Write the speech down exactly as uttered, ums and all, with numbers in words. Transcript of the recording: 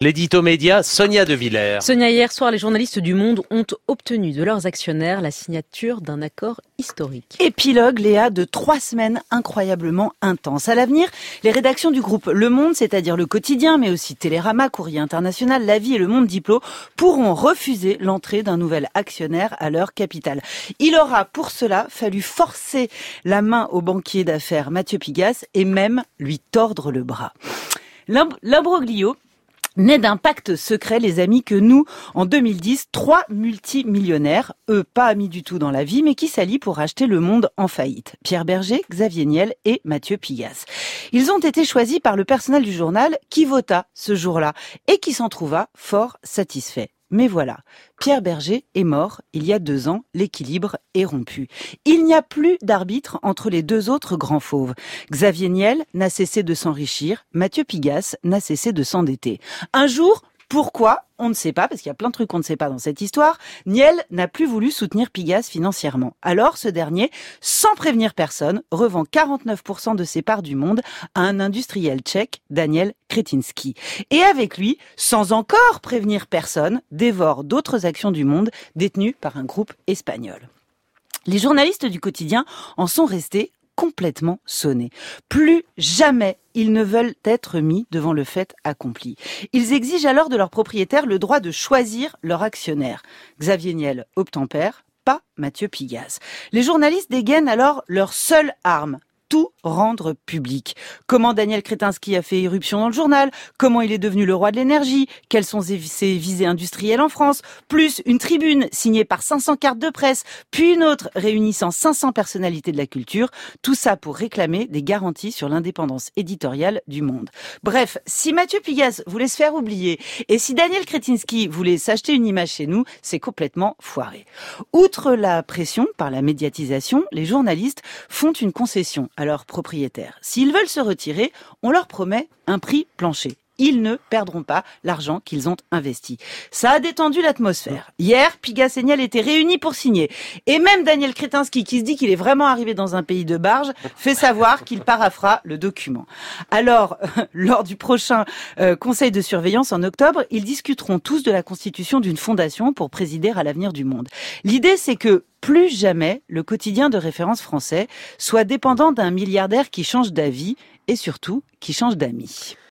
L'édito média, Sonia De Villers. Sonia, hier soir, les journalistes du Monde ont obtenu de leurs actionnaires la signature d'un accord historique. Épilogue, Léa, de trois semaines incroyablement intenses. À l'avenir, les rédactions du groupe Le Monde, c'est-à-dire Le Quotidien, mais aussi Télérama, Courrier International, La Vie et Le Monde Diplo, pourront refuser l'entrée d'un nouvel actionnaire à leur capital. Il aura pour cela fallu forcer la main au banquier d'affaires Mathieu Pigasse et même lui tordre le bras. L'imbroglio naît d'un pacte secret, les amis, que nous, en deux mille dix, trois multimillionnaires, eux pas amis du tout dans la vie, mais qui s'allient pour acheter le monde en faillite. Pierre Berger, Xavier Niel et Mathieu Pigasse. Ils ont été choisis par le personnel du journal qui vota ce jour-là et qui s'en trouva fort satisfait. Mais voilà, Pierre Berger est mort il y a deux ans, l'équilibre est rompu. Il n'y a plus d'arbitre entre les deux autres grands fauves. Xavier Niel n'a cessé de s'enrichir, Mathieu Pigasse n'a cessé de s'endetter. Un jour, pourquoi ? On ne sait pas, parce qu'il y a plein de trucs qu'on ne sait pas dans cette histoire. Niel n'a plus voulu soutenir Pigasse financièrement. Alors, ce dernier, sans prévenir personne, revend quarante-neuf pour cent de ses parts du Monde à un industriel tchèque, Daniel Křetínský. Et avec lui, sans encore prévenir personne, dévore d'autres actions du Monde détenues par un groupe espagnol. Les journalistes du quotidien en sont restés complètement sonnés. Plus jamais ils ne veulent être mis devant le fait accompli. Ils exigent alors de leurs propriétaires le droit de choisir leur actionnaire. Xavier Niel obtempère, pas Mathieu Pigasse. Les journalistes dégainent alors leur seule arme: tout rendre public. Comment Daniel Křetínský a fait irruption dans le journal, comment il est devenu le roi de l'énergie, quelles sont ses visées industrielles en France, plus une tribune signée par cinq cents cartes de presse, puis une autre réunissant cinq cents personnalités de la culture, tout ça pour réclamer des garanties sur l'indépendance éditoriale du Monde. Bref, si Mathieu Pigasse voulait se faire oublier et si Daniel Křetínský voulait s'acheter une image chez nous, c'est complètement foiré. Outre la pression par la médiatisation, les journalistes font une concession à leurs propriétaires. S'ils veulent se retirer, on leur promet un prix plancher. Ils ne perdront pas l'argent qu'ils ont investi. Ça a détendu l'atmosphère. Hier, Pigasse et Niel étaient réunis pour signer. Et même Daniel Křetínský, qui se dit qu'il est vraiment arrivé dans un pays de barge, fait savoir qu'il paraphera le document. Alors, lors du prochain euh, conseil de surveillance en octobre, ils discuteront tous de la constitution d'une fondation pour présider à l'avenir du Monde. L'idée, c'est que plus jamais le quotidien de référence français soit dépendant d'un milliardaire qui change d'avis et surtout qui change d'amis.